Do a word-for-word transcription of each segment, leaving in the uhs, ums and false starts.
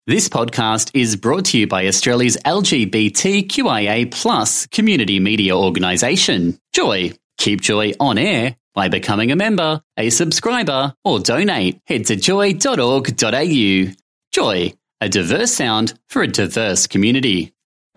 This podcast is brought to you by Australia's L G B T Q I A plus community media organisation, Joy. Keep Joy on air by becoming a member, a subscriber, or donate. Head to joy dot org dot a u. Joy, a diverse sound for a diverse community.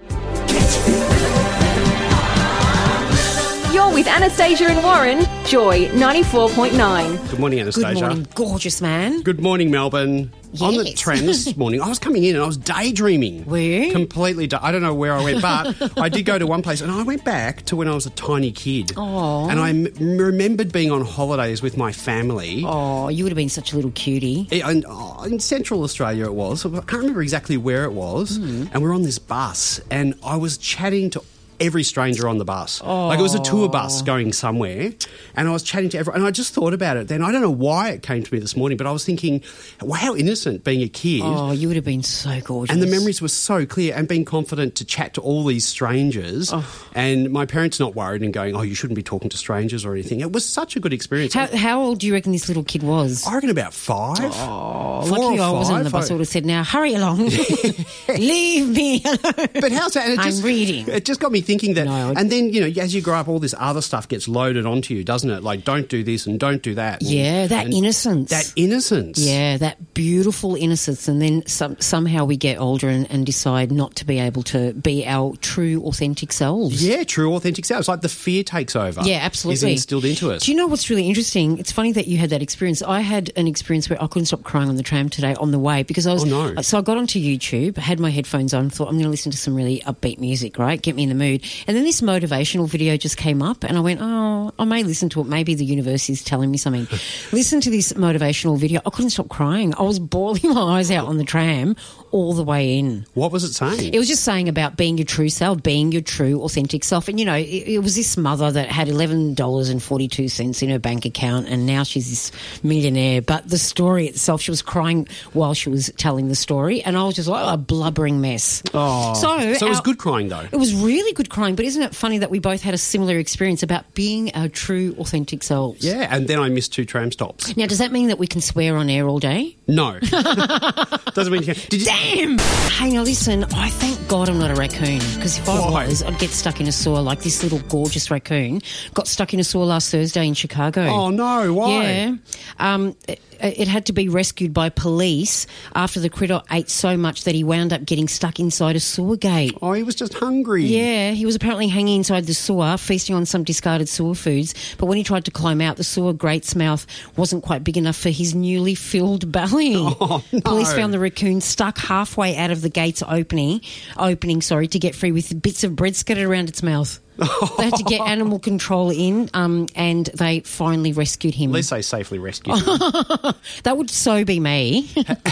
You're with Anastasia and Warren, Joy ninety-four point nine. Good morning, Anastasia. Good morning, gorgeous man. Good morning, Melbourne. Yes. On the tram this morning, I was coming in and I was daydreaming. Were you? Completely. Da- I don't know where I went, but I did go to one place and I went back to when I was a tiny kid. Oh. And I m- remembered being on holidays with my family. Oh, you would have been such a little cutie. I- In, oh, in Central Australia it was. I can't remember exactly where it was. Mm. And we're on this bus and I was chatting to every stranger on the bus. Oh. Like it was a tour bus going somewhere and I was chatting to everyone and I just thought about it then. I don't know why it came to me this morning, but I was thinking, wow, how innocent being a kid. Oh, you would have been so gorgeous. And the memories were so clear and being confident to chat to all these strangers oh. and my parents not worried and going, oh, you shouldn't be talking to strangers or anything. It was such a good experience. How, how old do you reckon this little kid was? I reckon about five. Oh, Four lucky or I wasn't on the five. bus. I would have said, now hurry along. Leave me alone. But how's that? And it I'm just, reading. It just got me thinking that. No. And then, you know, as you grow up, all this other stuff gets loaded onto you, doesn't it? Like, don't do this and don't do that. And, Yeah, that and innocence. That innocence. Yeah, that beautiful innocence. And then some, somehow we get older and, and decide not to be able to be our true, authentic selves. Yeah, true, authentic self. It's like the fear takes over. Yeah, absolutely. Is instilled into us. Do you know what's really interesting? It's funny that you had that experience. I had an experience where I couldn't stop crying on the tram today on the way because I was. Oh, no. So I got onto YouTube, had my headphones on, thought I'm going to listen to some really upbeat music, right? Get me in the mood. And then this motivational video just came up, and I went, oh, I may listen to it. Maybe the universe is telling me something. Listen to this motivational video. I couldn't stop crying. I was bawling my eyes out on the tram all the way in. What was it saying? It was just saying about being your true self, being your true, authentic self. And, you know, it, it was this mother that had eleven dollars and forty-two cents in her bank account and now she's this millionaire. But the story itself, she was crying while she was telling the story and I was just like, oh, a blubbering mess. Oh. So, so it was our, good crying, though. It was really good crying. But isn't it funny that we both had a similar experience about being our true, authentic selves? Yeah, and then I missed two tram stops. Now, does that mean that we can swear on air all day? No. Doesn't mean you can. Did you... Damn! Hey, now listen, I thank God I'm not a raccoon because if I Why? was, I'd get stuck in a sewer like this little gorgeous raccoon got stuck in a sewer last Thursday in Chicago. Oh, no, why? Yeah. Um, it, it had to be rescued by police after the critter ate so much that he wound up getting stuck inside a sewer gate. Oh, he was just hungry. Yeah, he was apparently hanging inside the sewer, feasting on some discarded sewer foods. But when he tried to climb out, the sewer grate's mouth wasn't quite big enough for his newly filled belly. Oh, no. Police found the raccoon stuck halfway out of the gate's opening, opening, sorry, to get free with bits of bread scattered around its mouth. They had to get animal control in, um, and they finally rescued him. At least they safely rescued him. That would so be me.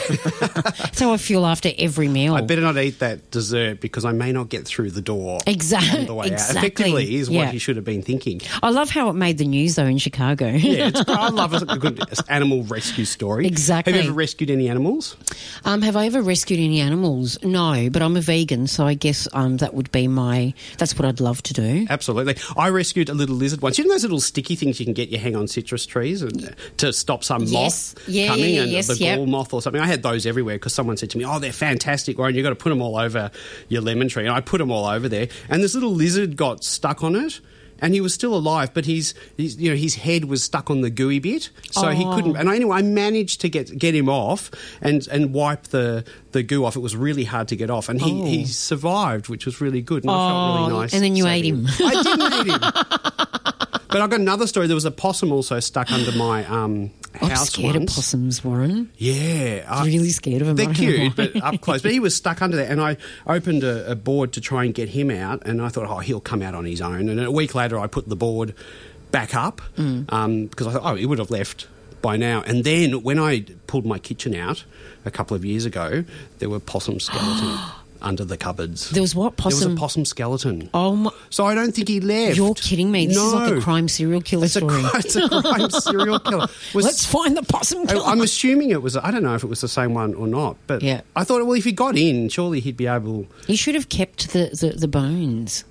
That's how I feel after every meal. I better not eat that dessert because I may not get through the door. Exactly. On the way exactly. out. Effectively is Yeah. what he should have been thinking. I love how it made the news, though, in Chicago. Yeah, it's, I love a good animal rescue story. Exactly. Have you ever rescued any animals? Um, have I ever rescued any animals? No, but I'm a vegan, so I guess um, that would be my... That's what I'd love to do. Absolutely. I rescued a little lizard once. You know those little sticky things you can get you hang on citrus trees and, to stop some Yes. moth Yeah, coming yeah, and yes, the yep. gall moth or something. I had those everywhere because someone said to me, oh, they're fantastic, Warren, you've got to put them all over your lemon tree. And I put them all over there. And this little lizard got stuck on it. And he was still alive, but his, his, you know, his head was stuck on the gooey bit, so Oh. he couldn't. And anyway, I managed to get get him off and, and wipe the, the goo off. It was really hard to get off, and he, Oh. he survived, which was really good. And I felt really Oh, nice. and then you saving ate him. I didn't eat him. But I've got another story. There was a possum also stuck under my um, I'm house scared once. of possums, Warren. Yeah, I- Really scared of them. They're I don't know cute, why. but up close. But he was stuck under there, and I opened a, a board to try and get him out, and I thought, oh, he'll come out on his own. And a week later, I put the board back up Mm. um, because I thought, oh, he would have left by now. And then when I pulled my kitchen out a couple of years ago, there were possum skeletons. under the cupboards. There was what? Possum? There was a possum skeleton. Oh, my... So I don't think he left. You're kidding me. This no. is like a crime serial killer it's story. A, it's a crime serial killer. Was, Let's find the possum killer. I'm assuming it was, I don't know if it was the same one or not, but yeah. I thought, well, if he got in, surely he'd be able... You should have kept the, the, the bones.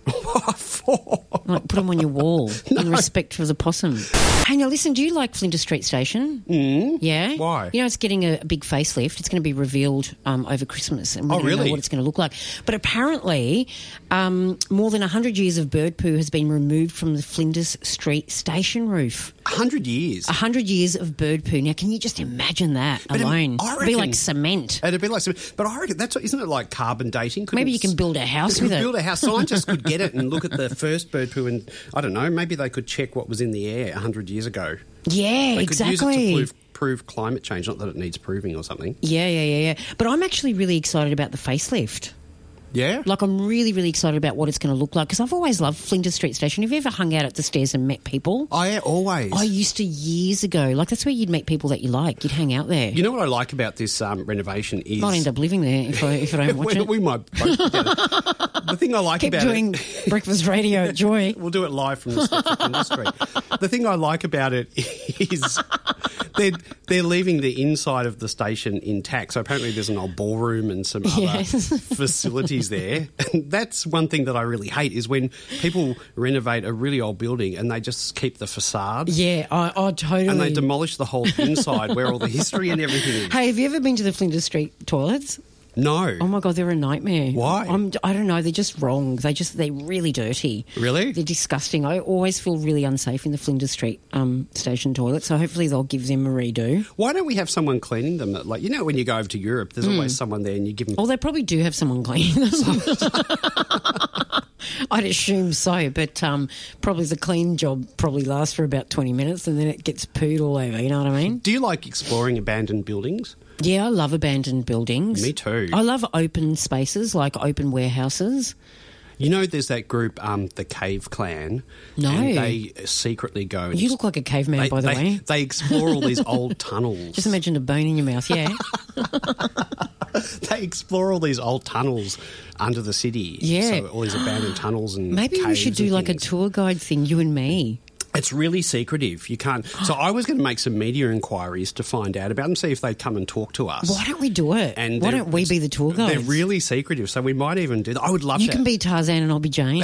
Like, put them on your wall no. in respect for the possum. Hey, now listen, do you like Flinders Street Station? Mm. Yeah? Why? You know, it's getting a, a big facelift. It's going to be revealed um, over Christmas, and we're oh, going to really? know what it's going to look like. But apparently, um, more than one hundred years of bird poo has been removed from the Flinders Street Station roof. one hundred years? one hundred years of bird poo. Now, can you just imagine that but alone? I It'd be like cement. It'd be like cement. But I reckon, that's isn't it like carbon dating? Couldn't Maybe you can build a house with it. Build a house. Scientists could get it and look at the first bird poo and, I don't know, maybe they could check what was in the air one hundred years ago. Yeah, they exactly. Could use it to prove, prove climate change, not that it needs proving or something. Yeah, yeah, yeah, yeah. But I'm actually really excited about the facelift. Yeah? Like, I'm really, really excited about what it's going to look like, because I've always loved Flinders Street Station. Have you ever hung out at the stairs and met people? Oh, yeah, always. I used to years ago. Like, that's where you'd meet people that you like. You'd hang out there. You know what I like about this um, renovation is... Might end up living there if I, if I don't watch we, it. We might both together. The thing I like Keep about doing it... breakfast radio at Joy. We'll do it live from the steps of Flinders Street. The thing I like about it is... They're, they're leaving the inside of the station intact. So apparently there's an old ballroom and some other yes. facilities there. And that's one thing that I really hate is when people renovate a really old building and they just keep the facade. Yeah, I, I totally. And they demolish the whole inside where all the history and everything is. Hey, have you ever been to the Flinders Street toilets? No. Oh my God, they're a nightmare. Why? I'm, I don't know. They're just wrong. They just they're really dirty. Really? They're disgusting. I always feel really unsafe in the Flinders Street um, station toilet. So hopefully they'll give them a redo. Why don't we have someone cleaning them? Like, you know, when you go over to Europe, there's mm. always someone there, and you give them. Oh, they probably do have someone cleaning them. I'd assume so, but um, probably the clean job probably lasts for about twenty minutes, and then it gets pooed all over. You know what I mean? Do you like exploring abandoned buildings? Yeah, I love abandoned buildings. Me too. I love open spaces, like open warehouses. You know, there's that group, um, the Cave Clan. No. And they secretly go... And you look like a caveman, they, by the they, way. They explore all these old tunnels. Just imagine a bone in your mouth, yeah. They explore all these old tunnels under the city. Yeah. So all these abandoned tunnels and Maybe we should do like things. a tour guide thing, you and me. It's really secretive. You can't... So I was going to make some media inquiries to find out about them, see if they'd come and talk to us. Why don't we do it? And Why don't we be the tour guides? They're really secretive, so we might even do that. I would love you to. You can be Tarzan and I'll be Jane.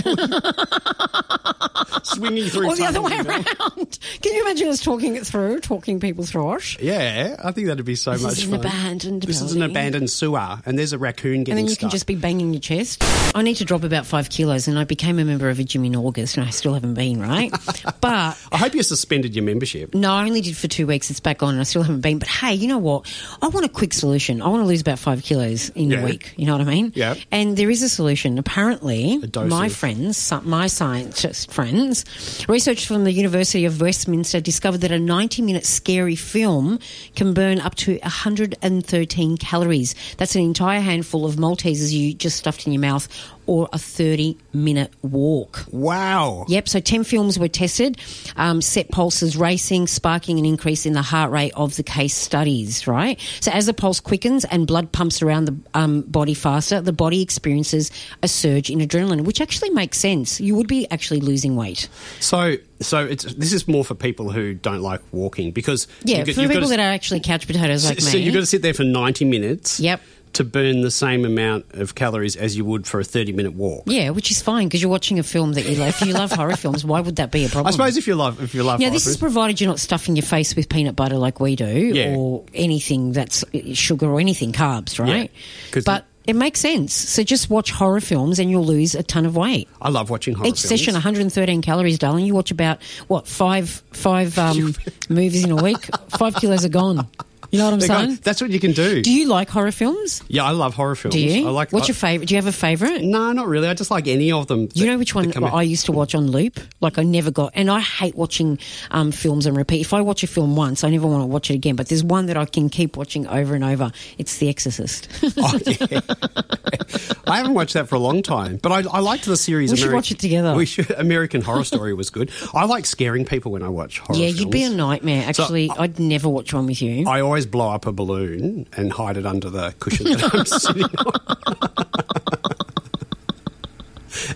Swinging through or the other way tunnels, you know? around. Can you imagine us talking it through, talking people through us? Yeah, I think that'd be so this much is fun. An abandoned this building. is an abandoned sewer, and there's a raccoon getting And then you stuck. can just be banging your chest. I need to drop about five kilos, and I became a member of a gym in August, and I still haven't been, right? But... I hope you suspended your membership. No, I only did for two weeks. It's back on and I still haven't been. But hey, you know what? I want a quick solution. I want to lose about five kilos in Yeah. a week. You know what I mean? Yeah. And there is a solution. Apparently, A dose my of- friends, my scientist friends, research from the University of Westminster discovered that a ninety-minute scary film can burn up to one hundred thirteen calories. That's an entire handful of Maltesers you just stuffed in your mouth, or a thirty-minute walk. Wow. Yep, so ten films were tested, um, set pulses racing, sparking an increase in the heart rate of the case studies, right? So as the pulse quickens and blood pumps around the um, body faster, the body experiences a surge in adrenaline, which actually makes sense. You would be actually losing weight. So, so it's this is more for people who don't like walking because Yeah, you, for you've people got to, that are actually couch potatoes like so, me. so you've got to sit there for ninety minutes. Yep. To burn the same amount of calories as you would for a thirty-minute walk. Yeah, which is fine because you're watching a film that you love. If you love horror films, why would that be a problem? I suppose if you love if you love Now, horror this is films- provided you're not stuffing your face with peanut butter like we do, Yeah. or anything that's sugar or anything carbs, right? Yeah, 'cause but it makes sense. So just watch horror films and you'll lose a ton of weight. I love watching horror Each films. session, one hundred thirteen calories, darling. You watch about, what, five five um, movies in a week? Five kilos are gone. You know what I'm They're saying? gone. That's what you can do. Do you like horror films? Yeah, I love horror films. Do you? I like. What's I, your favourite? Do you have a favourite? No, not really. I just like any of them. You that- know which one that come well, out. I used to watch on loop? Like I never got, and I hate watching um, films on repeat. If I watch a film once, I never want to watch it again. But there's one that I can keep watching over and over. It's The Exorcist. Oh, yeah. I haven't watched that for a long time, but I, I liked the series. We should Ameri- watch it together. We should. American Horror Story was good. I like scaring people when I watch horror yeah, films. you'd be a nightmare. So, Actually, I- I'd never watch one with you. I always blow up a balloon and hide it under the cushion that I'm sitting on.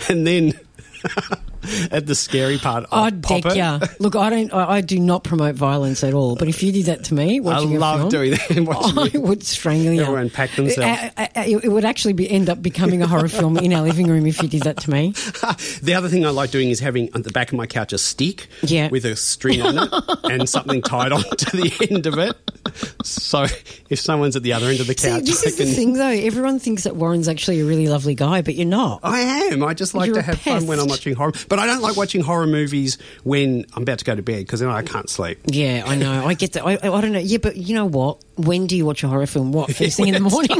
and then at the scary part, I'd I'd pop deck it. ya. Look, I don't. I, I do not promote violence at all. But if you did that to me, I watching a love film, doing that. Watching I it. would strangle you. Everyone pack themselves. It, uh, uh, it would actually be, end up becoming a horror film in our living room if you did that to me. The other thing I like doing is having at the back of my couch a stick Yeah. with a string on it and something tied on to the end of it. So if someone's at the other end of the See, couch, this I is the can- thing, though. Everyone thinks that Warren's actually a really lovely guy, but you're not. I am. I just like You're to a have fun when I'm pest. watching horror. But I don't like watching horror movies when I'm about to go to bed because then I can't sleep. Yeah, I know. I get that. I, I, I don't know. Yeah, but you know what? When do you watch a horror film? What, first thing in the morning?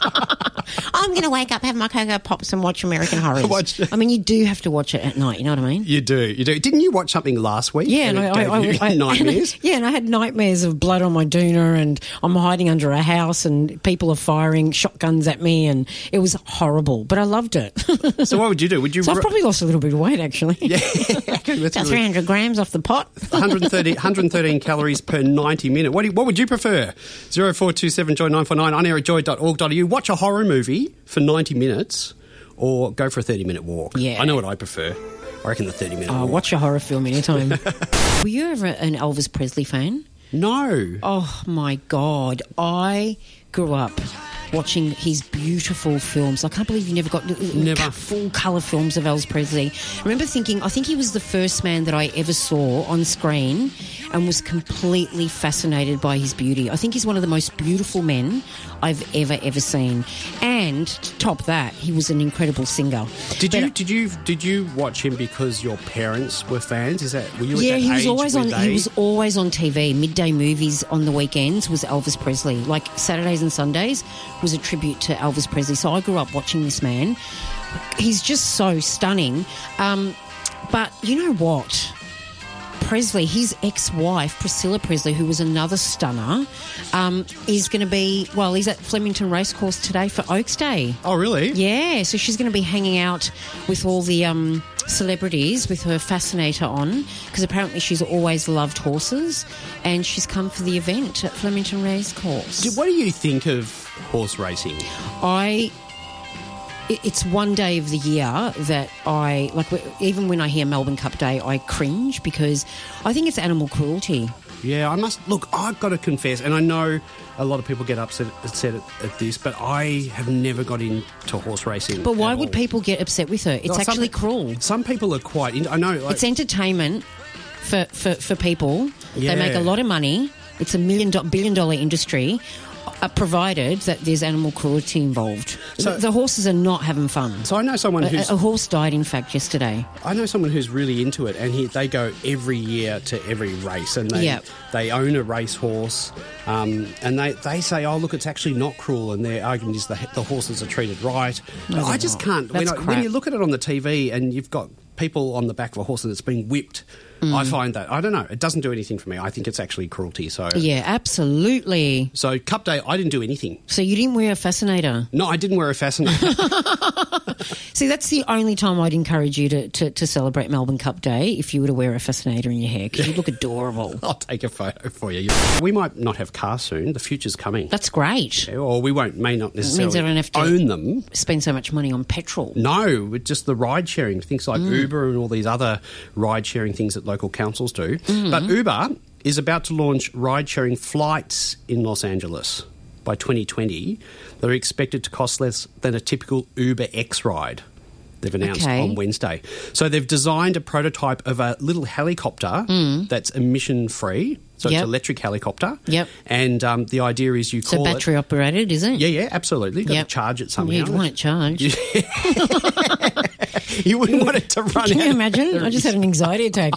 I'm going to wake up, have my Cocoa Pops and watch American Horrors. Watch- I mean, you do have to watch it at night, you know what I mean? You do. You do. Didn't you watch something last week? Yeah, and and it I, I, gave I, you I nightmares? And, yeah, and I had nightmares of blood on my doona, and I'm hiding under a house, and people are firing shotguns at me, and it was horrible. But I loved it. So what would you do? Would you... So I've ru- probably lost a little bit of weight, actually. Yeah. Okay, that's About really- three hundred grams off the pot. one hundred thirty, one hundred thirteen calories per ninety minute. What, do you, what would you prefer? zero four two seven joy nine four nine, on air at joy dot org dot a u. Watch a horror movie for ninety minutes or go for a thirty minute walk. Yeah. I know what I prefer. I reckon the thirty minute Oh, walk. watch a horror film anytime. Were you ever an Elvis Presley fan? No. Oh, my God. I grew up watching his beautiful films. I can't believe you never got Never. full colour films of Elvis Presley. I remember thinking, I think he was the first man that I ever saw on screen and was completely fascinated by his beauty. I think he's one of the most beautiful men I've ever, ever seen. And to top that, he was an incredible singer. Did But- you did you did you watch him because your parents were fans? Is that were you? Yeah, at that he was age always where on. They, He was always on T V. Midday movies on the weekends was Elvis Presley. Like Saturdays and Sundays was a tribute to Elvis Presley. So I grew up watching this man. He's just so stunning. Um, but you know what? Presley, his ex-wife, Priscilla Presley, who was another stunner, um, is going to be, well, he's at Flemington Racecourse today for Oaks Day. Oh, really? Yeah, so she's going to be hanging out with all the um, celebrities with her fascinator on, because apparently she's always loved horses, and she's come for the event at Flemington Racecourse. Do- What do you think of horse racing? I... it- It's one day of the year that I, like, even when I hear Melbourne Cup Day, I cringe because I think it's animal cruelty. Yeah, I must look. I've got to confess, and I know a lot of people get upset, upset at, at this, but I have never got into horse racing. But why at would all. people get upset with her? It's Oh, some actually pe- cruel. Some people are quite. In, I know. Like, It's entertainment for, for, for people. Yeah. They make a lot of money. It's a million do- billion dollar industry, uh, provided that there's animal cruelty involved. So- the, the horses are not having fun. so I know someone A, who's. a horse died, in fact, yesterday. I know someone who's really into it, and he, they go every year to every race, and they Yep. they own a racehorse, um, and they, they say, "Oh, look, it's actually not cruel," and their argument is the the horses are treated right. No, But I they're just not. can't. When, That's I, when crap. you look at it on the T V, and you've got people on the back of a horse that's been whipped, Mm. I find that I don't know. It doesn't do anything for me. I think it's actually cruelty. So Yeah, absolutely. so Cup Day, I didn't do anything. So you didn't wear a fascinator. No, I didn't wear a fascinator. See, that's the only time I'd encourage you to, to, to celebrate Melbourne Cup Day, if you were to wear a fascinator in your hair, because you look adorable. I'll take a photo for you. We might not have cars soon. The future's coming. That's great. Or we won't, may not necessarily I don't have to- own them. Spend so much money on petrol. No, with just the ride sharing, things like Mm. Uber and all these other ride sharing things that local councils do. Mm-hmm. But Uber is about to launch ride sharing flights in Los Angeles by twenty twenty. They're expected to cost less than a typical Uber X ride. They've announced Okay. on Wednesday. So they've designed a prototype of a little helicopter that's emission free. So Mm. Yep. it's an electric helicopter. Yep. And um, the idea is you So call it. battery operated, is it? Yeah, yeah, absolutely. You've got Yep. to charge it somehow. You'd want it charged. You wouldn't want it to run Can out. you imagine? I just had an anxiety attack.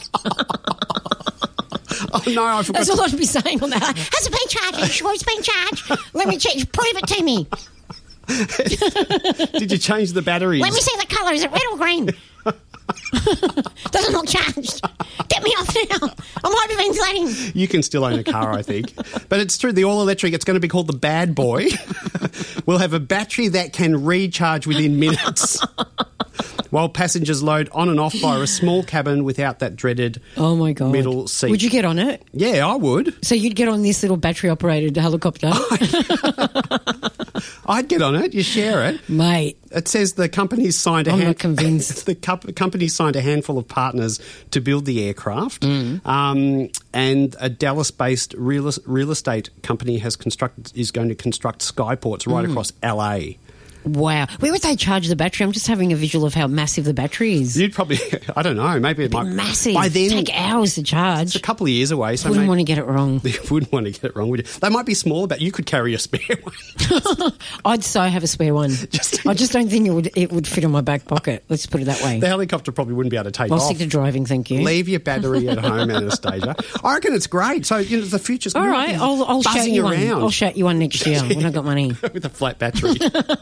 Oh, no, I forgot. That's to- all I'd be saying on that. Has it been charged? Are you sure it's been charged? Let me check. Prove it to me. Did you change the batteries? Let me see the colour. Is it red or green? Doesn't look charged. Get me off now. I'm hyperventilating. You can still own a car, I think. But it's true, the all-electric, it's going to be called the Bad Boy. We'll have a battery that can recharge within minutes, while passengers load on and off via a small cabin without that dreaded Oh, my God. middle seat. Would you get on it? Yeah, I would. So you'd get on this little battery-operated helicopter? I'd get on it. You share it. Mate. It says the company's signed a I'm hand- not convinced. the co- company signed a handful of partners to build the aircraft, Mm. um, and a Dallas-based real, real estate company has constructed is going to construct skyports right Mm. across L A. Wow. Where would they charge the battery? I'm just having a visual of how massive the battery is. You'd probably, I don't know, maybe it Be might massive. by then. Take hours to charge. It's a couple of years away, so Wouldn't maybe, want to get it wrong. you wouldn't want to get it wrong, would you? They might be smaller, but you could carry a spare one. I'd so have a spare one. Just- I just don't think it would it would fit in my back pocket. Let's put it that way. The helicopter probably wouldn't be able to take I'll off. stick to driving, thank you. Leave your battery at home, Anastasia. I reckon it's great. So, you know, the future's All right, I'll, I'll shout buzzing you one. around I'll shout you one next year when I've got money. with a flat battery.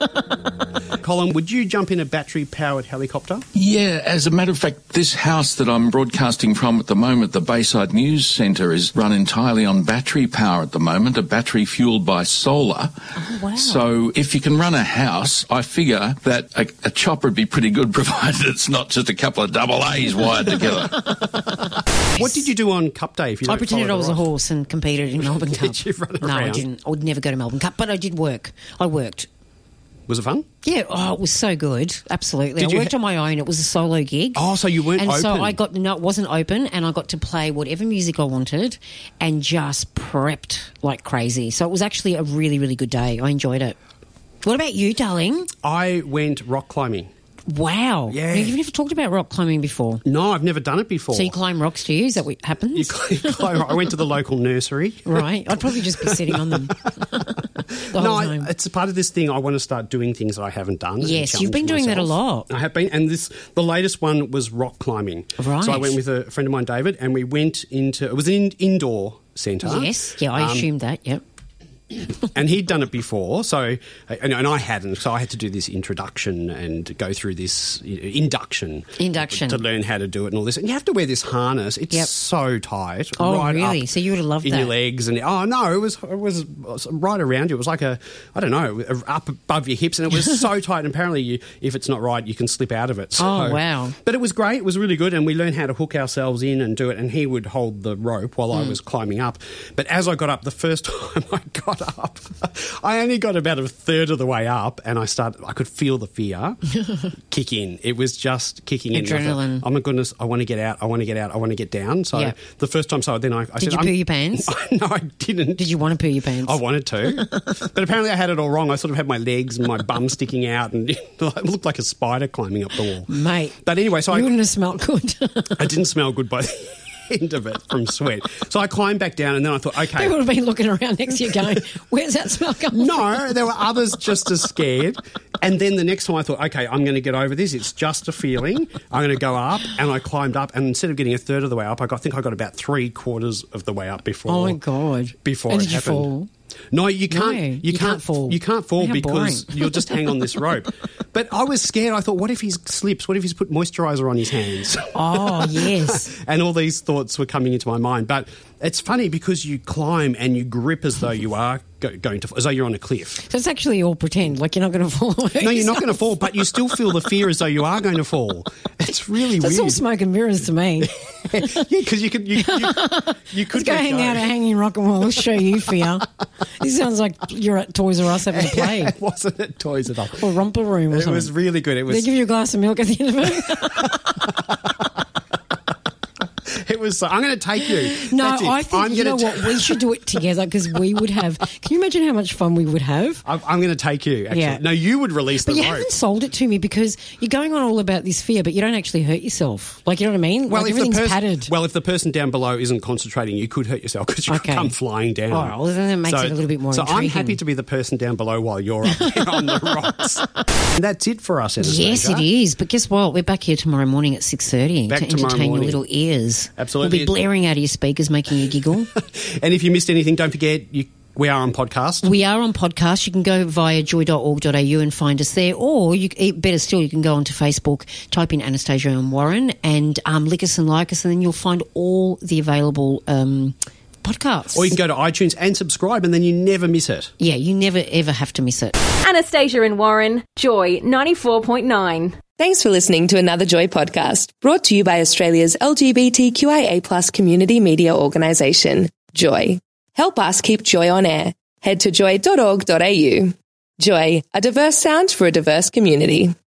Colin, would you jump in a battery-powered helicopter? Yeah, as a matter of fact, this house that I'm broadcasting from at the moment, the Bayside News Centre, is run entirely on battery power at the moment, a battery fuelled by solar. Oh, wow. So if you can run a house, I figure that a, a chopper would be pretty good, provided it's not just a couple of double A's wired together. What did you do on Cup Day? If you I don't pretended follow I was the a ride? horse and competed in Melbourne Cup. Did you run No, I around? didn't. I would never go to Melbourne Cup, but I did work. I worked. Was it fun? Yeah, oh, it was so good. Absolutely. Did I you worked ha- on my own. It was a solo gig. Oh, so you weren't and open. so I got, no, it wasn't open, and I got to play whatever music I wanted and just prepped like crazy. So it was actually a really, really good day. I enjoyed it. What about you, darling? I went rock climbing. Wow. Yeah. Now, you've never talked about rock climbing before. No, I've never done it before. So you climb rocks, do you? Is that what happens? You cl- climb- I went to the local nursery. Right. I'd probably just be sitting on them the No, whole I, time. it's a part of this thing. I want to start doing things that I haven't done. and Yes, you've challenge been doing that a myself. lot. I have been, and this the latest one was rock climbing. Right. So I went with a friend of mine, David, and we went into it was an in, indoor centre. Yes. Yeah, I Um, assumed that. Yep. and he'd done it before, so and, and I hadn't. So I had to do this introduction and go through this induction, Induction. to learn how to do it and all this. And you have to wear this harness. It's Yep. so tight. Oh, right really? up So you would have loved in that. your legs and oh no, it was it was right around you. It was like a I don't know up above your hips, and it was so tight. And apparently, you, if it's not right, you can slip out of it. So, Oh, wow. But it was great. It was really good, and we learned how to hook ourselves in and do it. And he would hold the rope while Hmm. I was climbing up. But as I got up, the first time I got up, I only got about a third of the way up, and I started. I could feel the fear kick in. It was just kicking in. I thought, Adrenaline. oh my goodness! I want to get out. I want to get out. I want to get down. So Yeah. the first time, so then I, I Did said, you I'm- poo your pants? no, I didn't. Did you want to poo your pants? I wanted to, but apparently I had it all wrong. I sort of had my legs and my bum sticking out, and it looked like a spider climbing up the wall. Mate. But anyway, so You I, wouldn't have smelled good. I didn't smell good by the end of it from sweat. So I climbed back down, and then I thought, okay. They would have been looking around next to you going, where's that smell coming from? No, there were others just as scared. And then the next time I thought, okay, I'm going to get over this. It's just a feeling. I'm going to go up. And I climbed up. And instead of getting a third of the way up, I, got, I think I got about three quarters of the way up before. Oh, my God. Before And it did you happened. fall? No, you can't. No, you, you can't, can't fall. You can't fall How because boring. you'll just hang on this rope. But I was scared. I thought, what if he slips? What if he's put moisturiser on his hands? Oh, yes. And all these thoughts were coming into my mind. But it's funny because you climb and you grip as though you are go- going to, as though you're on a cliff. So it's actually all pretend, like you're not going to fall. No, you're not going to fall, but you still feel the fear as though you are going to fall. It's really That's all weird. smoke and mirrors to me. Yeah, because you could, you, you, you could Let's go let hang go. out at Hanging Rock and Roll. We'll show you fear. This sounds like you're at Toys R Us having a play. It wasn't at Toys R Us. Or Romper Room or It something. was really good. It They was. give you a glass of milk at the end of it. It was. I'm going to take you. No, That's it. I think, I'm you know gonna what, we should do it together because we would have... Can you imagine how much fun we would have? I'm, I'm going to take you. Actually, Yeah. no, you would release But the you rope. haven't sold it to me because you're going on all about this fear, but you don't actually hurt yourself. Like, you know what I mean? Well, like if the everything's person, padded. well, if the person down below isn't concentrating, you could hurt yourself because you Okay. could come flying down. Oh, well, then that makes it a little bit more So I'm intriguing. happy to be the person down below while you're up there on the rocks. And that's it for us, Anastasia. Yes, it is. But guess what? We're back here tomorrow morning at six thirty Back to tomorrow entertain morning. your little ears. Absolutely. We'll be blaring out of your speakers, making you giggle. And if you missed anything, don't forget you, we are on podcast. We are on podcast. You can go via joy dot org dot a u and find us there. Or, you, better still, you can go onto Facebook, type in Anastasia and Warren, and um, lick us and like us, and then you'll find all the available um, podcasts. Or you can go to iTunes and subscribe, and then you never miss it. Yeah, you never, ever have to miss it. Anastasia and Warren, Joy ninety-four point nine. Thanks for listening to another Joy podcast, brought to you by Australia's L G B T Q I A plus community media organisation, Joy. Help us keep Joy on air. Head to joy dot org dot a u. Joy, a diverse sound for a diverse community.